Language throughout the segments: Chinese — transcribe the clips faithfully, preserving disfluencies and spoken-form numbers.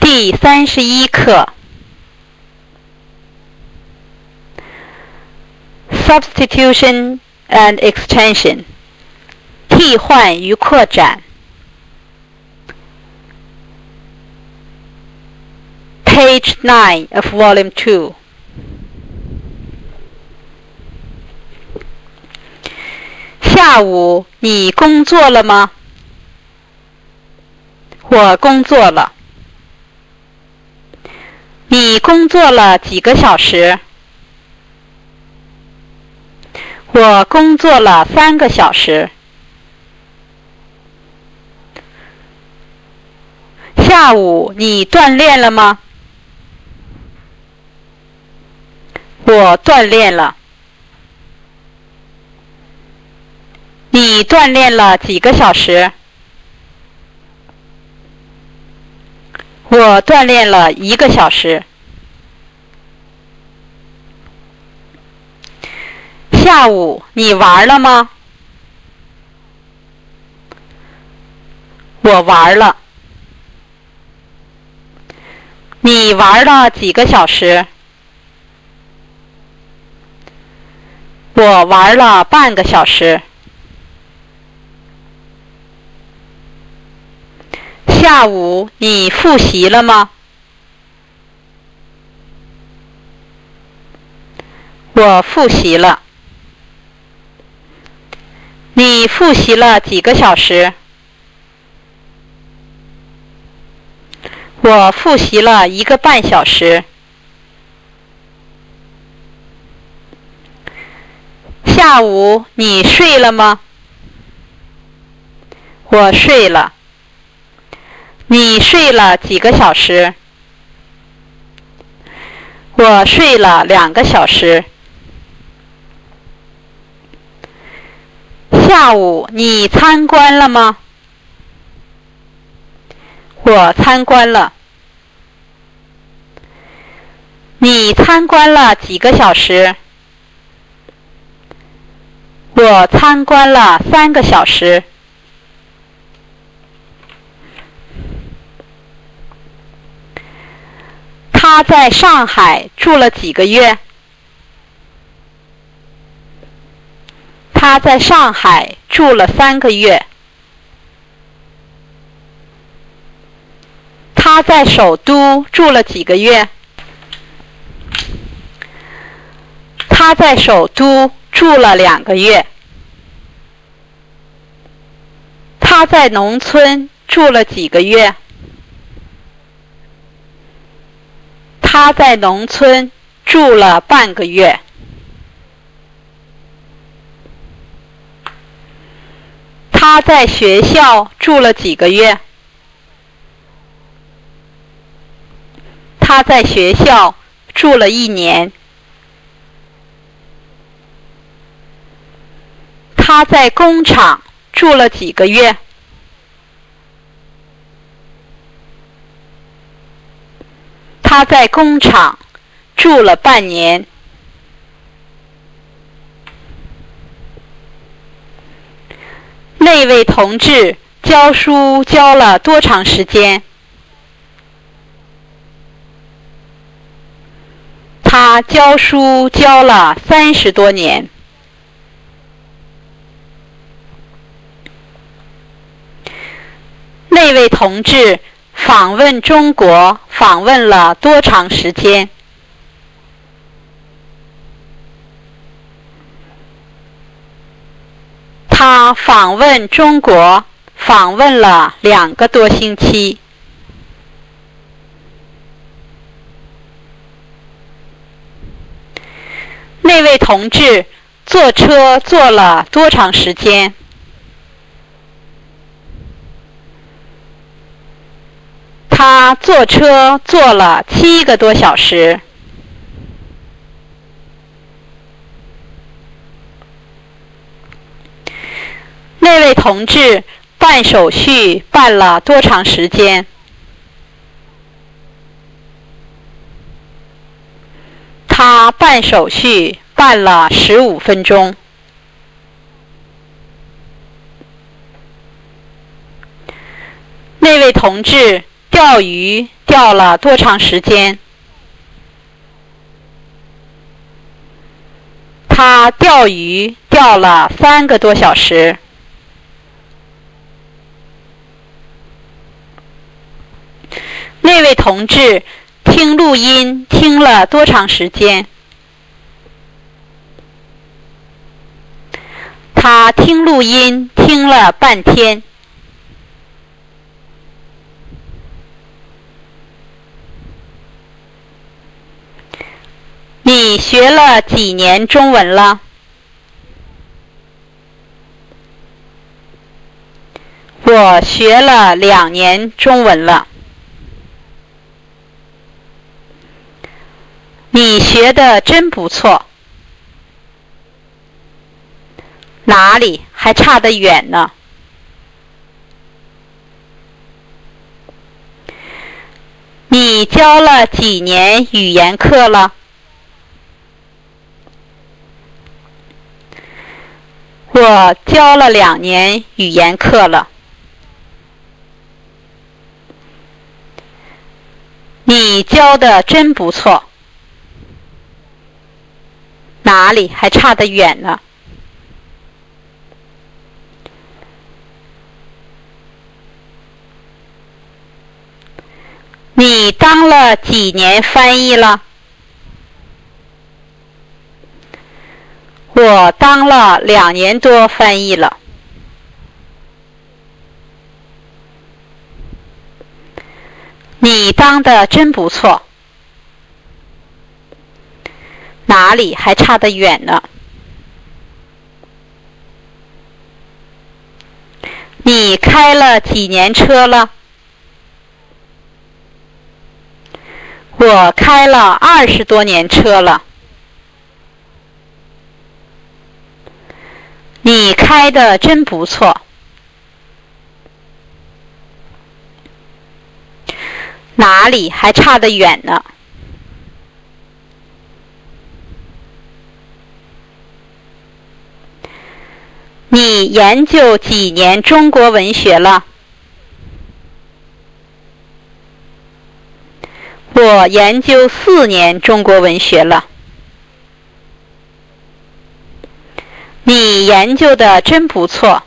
第三十一课 Substitution and Extension 替换与扩展 Page nine of Volume two 下午你工作了吗？我工作了。你工作了几个小时？我工作了三个小时。下午你锻炼了吗？我锻炼了。你锻炼了几个小时？我锻炼了一个小时。下午你玩了吗？我玩了。你玩了几个小时？我玩了半个小时。下午你复习了吗？我复习了。你复习了几个小时？我复习了一个半小时。下午你睡了吗？我睡了。你睡了几个小时？我睡了两个小时。下午你参观了吗？我参观了。你参观了几个小时？我参观了三个小时。他在上海住了几个月？他在上海住了三个月。他在首都住了几个月？他在首都住了两个月。他在农村住了几个月？他在农村住了半个月。他在学校住了几个月？他在学校住了一年。他在工厂住了几个月？他在工厂住了半年。那位同志教书教了多长时间？他教书教了三十多年。那位同志访问中国访问了多长时间？他访问中国访问了两个多星期。那位同志坐车坐了多长时间？他坐车坐了七个多小时。那位同志办手续办了多长时间？他办手续办了十五分钟。那位同志钓鱼钓了多长时间？他钓鱼钓了三个多小时。那位同志听录音听了多长时间？他听录音听了半天。你学了几年中文了？我学了两年中文了。你学得真不错。哪里还差得远呢？你教了几年语言课了？我教了两年语言课了。你教得真不错。哪里还差得远呢？你当了几年翻译了？我当了两年多翻译了。你当得真不错。哪里还差得远呢？你开了几年车了？我开了二十多年车了。你开得真不错。哪里还差得远呢？你研究几年中国文学了？我研究四年中国文学了。你研究得真不错。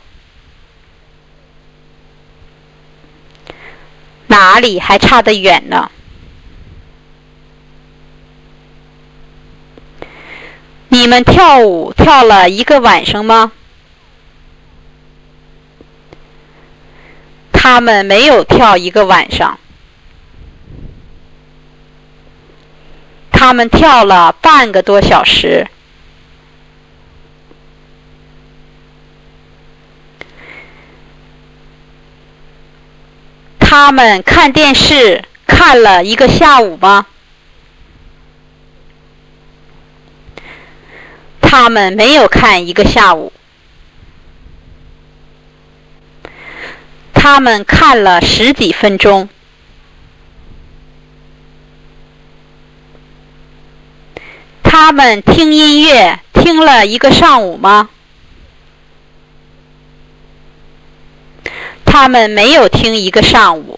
哪里还差得远呢？你们跳舞跳了一个晚上吗？他们没有跳一个晚上。他们跳了半个多小时。他们看电视看了一个下午吗？他们没有看一个下午。他们看了十几分钟。他们听音乐听了一个上午吗？他们没有听一个上午。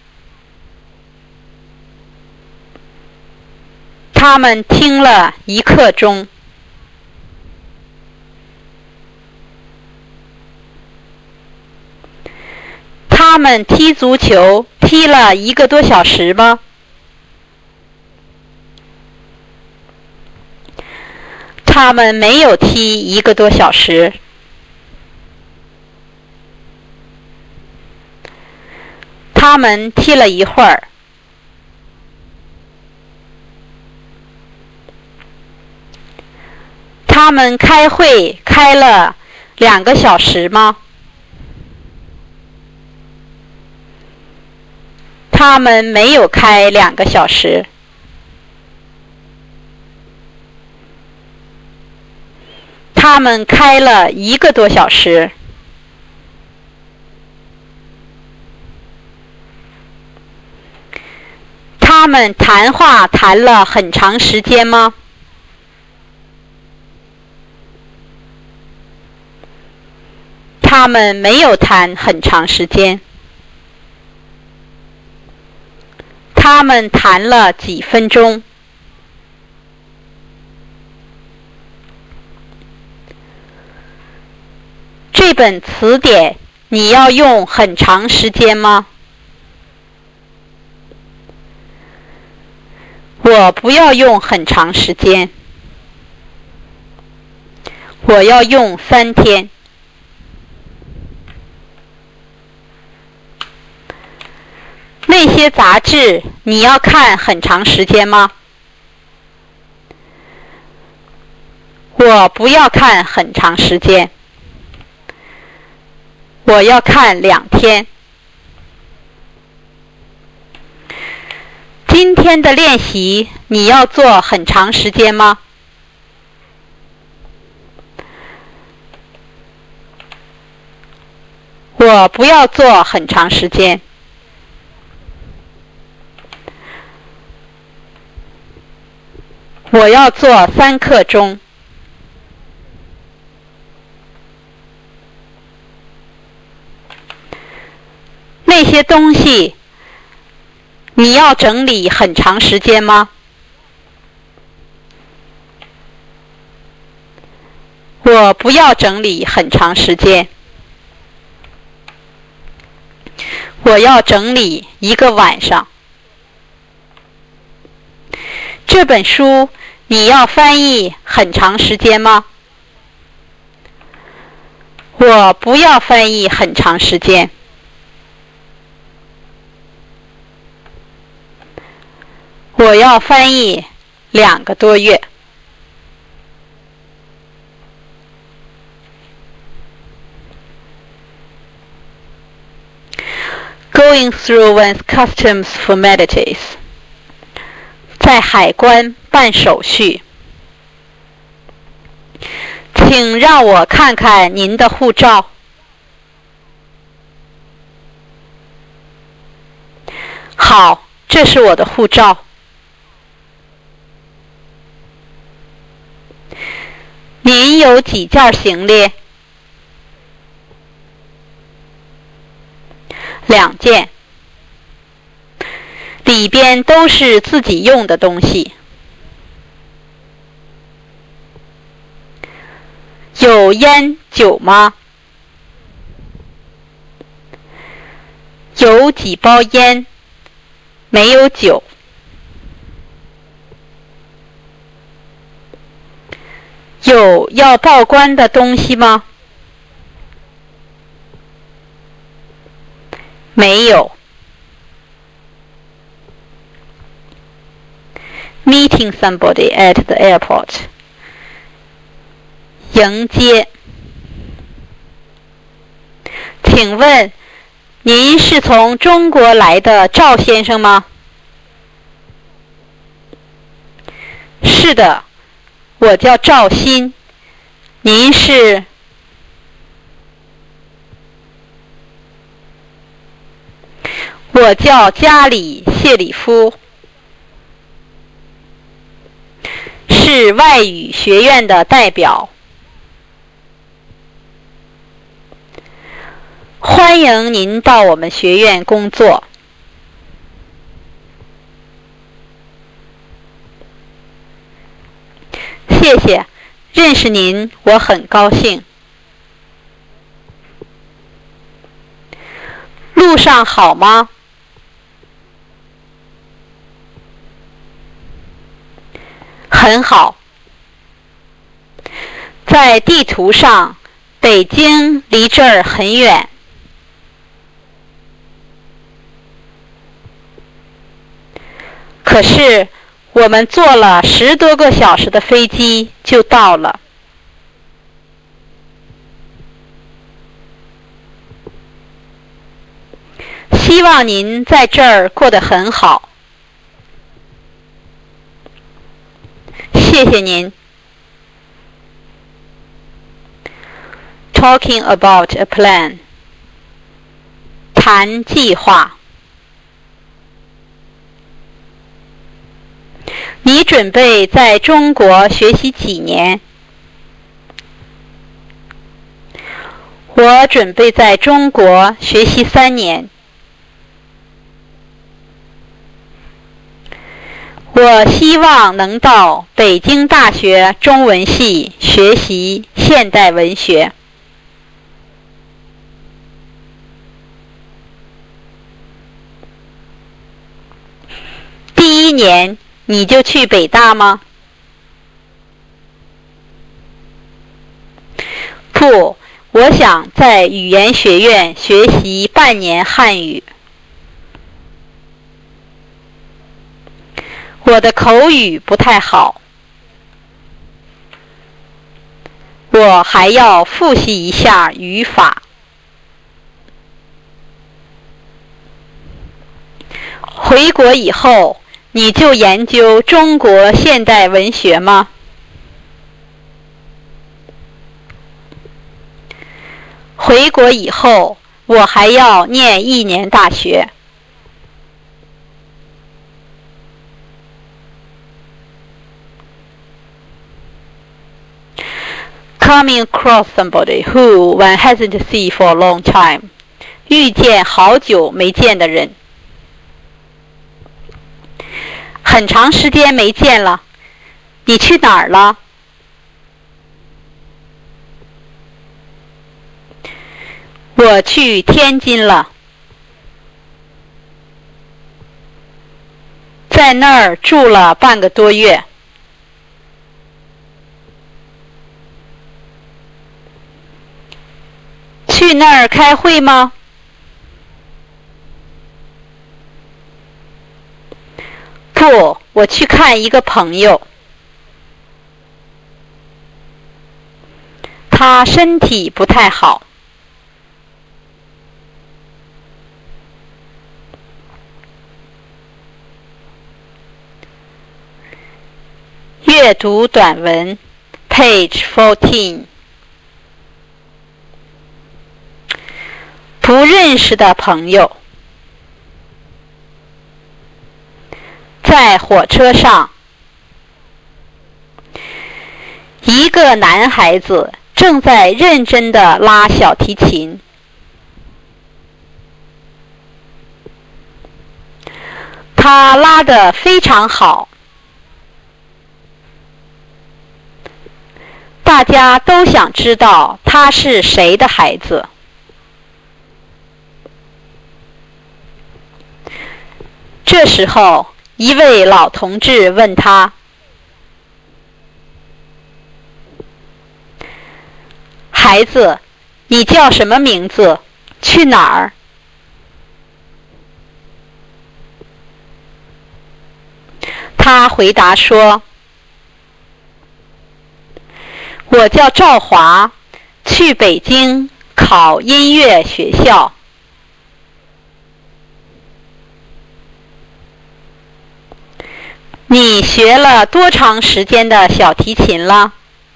他们听了一刻钟。他们踢足球踢了一个多小时吗？他们没有踢一个多小时。他们踢了一会儿。他们开会开了两个小时吗？他们没有开两个小时。他们开了一个多小时。他们谈话谈了很长时间吗？他们没有谈很长时间。 他们谈了几分钟。这本词典你要用很长时间吗？我不要用很长时间，我要用三天。那些杂志你要看很长时间吗？我不要看很长时间，我要看两天。今天的练习你要做很长时间吗？我不要做很长时间，我要做三刻钟。那些东西你要整理很长时间吗？我不要整理很长时间，我要整理一个晚上。这本书你要翻译很长时间吗？我不要翻译很长时间，我要翻译两个多月。Going through one's customs formalities. 在海关办手续。请让我看看您的护照。好，这是我的护照。您有几件行李？两件。里边都是自己用的东西。有烟酒吗？有几包烟，没有酒。有要报关的东西吗？没有。Meeting somebody at the airport. 迎接。请问您是从中国来的赵先生吗？是的，我叫赵鑫。您是？我叫加里谢里夫，是外语学院的代表。欢迎您到我们学院工作。谢谢，认识您我很高兴。路上好吗？很好。在地图上，北京离这儿很远。可是我们坐了十多个小时的飞机就到了。希望您在这儿过得很好。谢谢您。Talking about a plan. 谈计划。你准备在中国学习几年？我准备在中国学习三年。 我希望能到北京大学中文系学习现代文学。第一年你就去北大吗？不，我想在语言学院学习半年汉语。我的口语不太好，我还要复习一下语法。回国以后，你就研究中国现代文学吗？回国以后，我还要念一年大学。Coming across somebody who one hasn't seen for a long time. 遇见好久没见的人。很长时间没见了，你去哪儿了？我去天津了，在那儿住了半个多月。去那儿开会吗？不，我去看一个朋友。他身体不太好。阅读短文 Page fourteen。 不认识的朋友。在火车上，一个男孩子正在认真地拉小提琴。他拉得非常好。大家都想知道他是谁的孩子。这时候，一位老同志问他：孩子，你叫什么名字？去哪儿？他回答说：我叫赵华，去北京考音乐学校。你学了多长时间的小提琴了？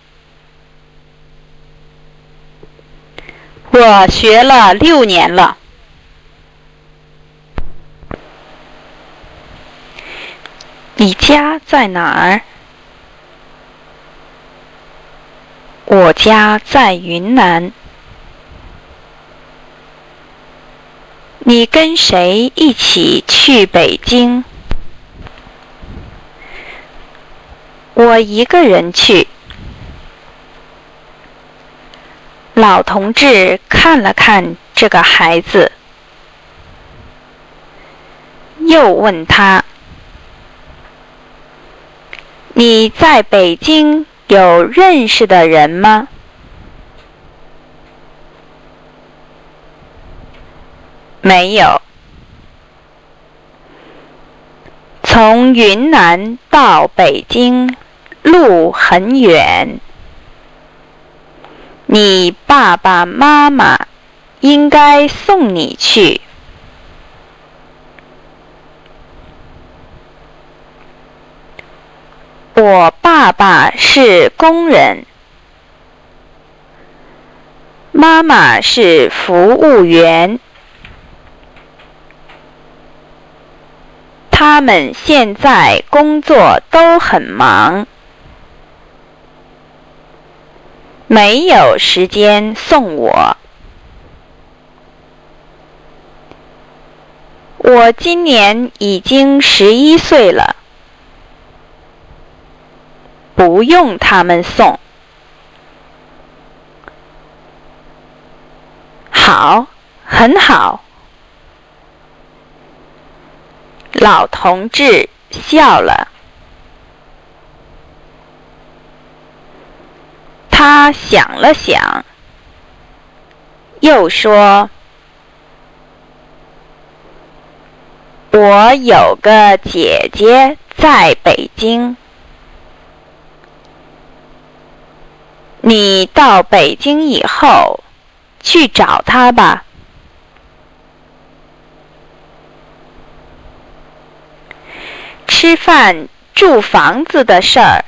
我学了六年了。 你家在哪儿？我家在云南。你跟谁一起去北京？我一个人去。老同志看了看这个孩子，又问他：你在北京有认识的人吗？没有。从云南到北京路很远，你爸爸妈妈应该送你去。我爸爸是工人，妈妈是服务员。他们现在工作都很忙，没有时间送我。我今年已经十一岁了。 不用他们送。好，很好。老同志笑了。他想了想，又说：我有个姐姐在北京，你到北京以后去找她吧。吃饭住房子的事儿，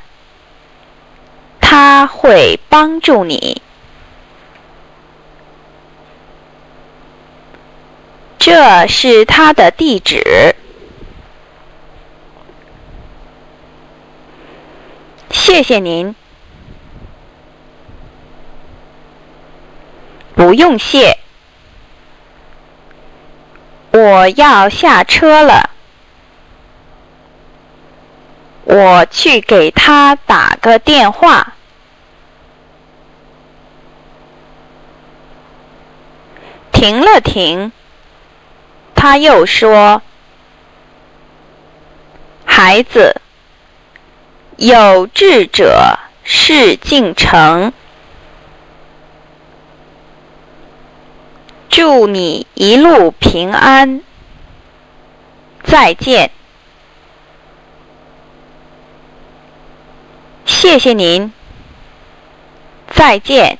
她会帮助你。这是她的地址。谢谢您。不用谢。我要下车了。我去给他打个电话。停了停，他又说：孩子，有志者事竟成。祝你一路平安。再见。谢谢您。再见。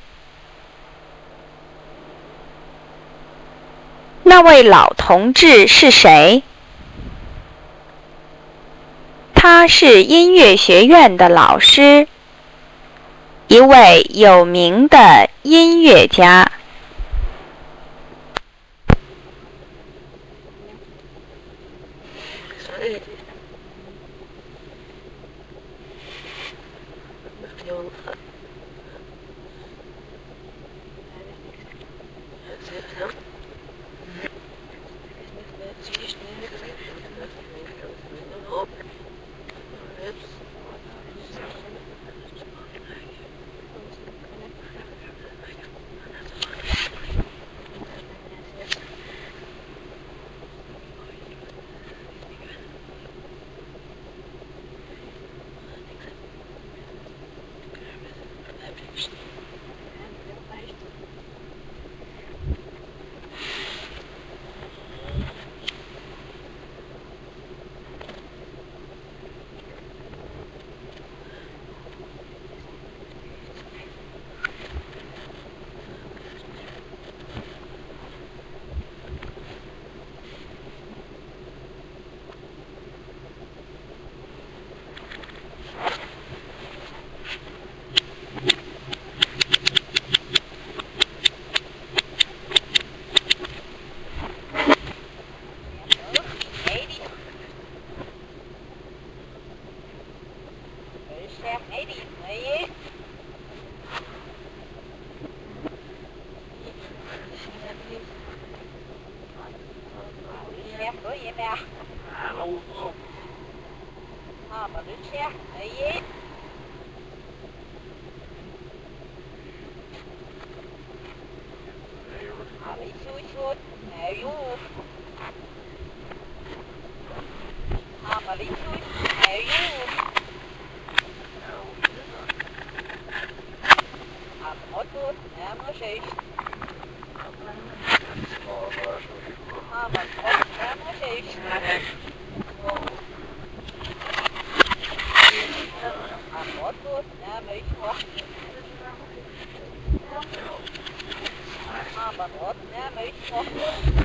那位老同志是谁？他是音乐学院的老师，一位有名的音乐家。 啊，不，我那没说。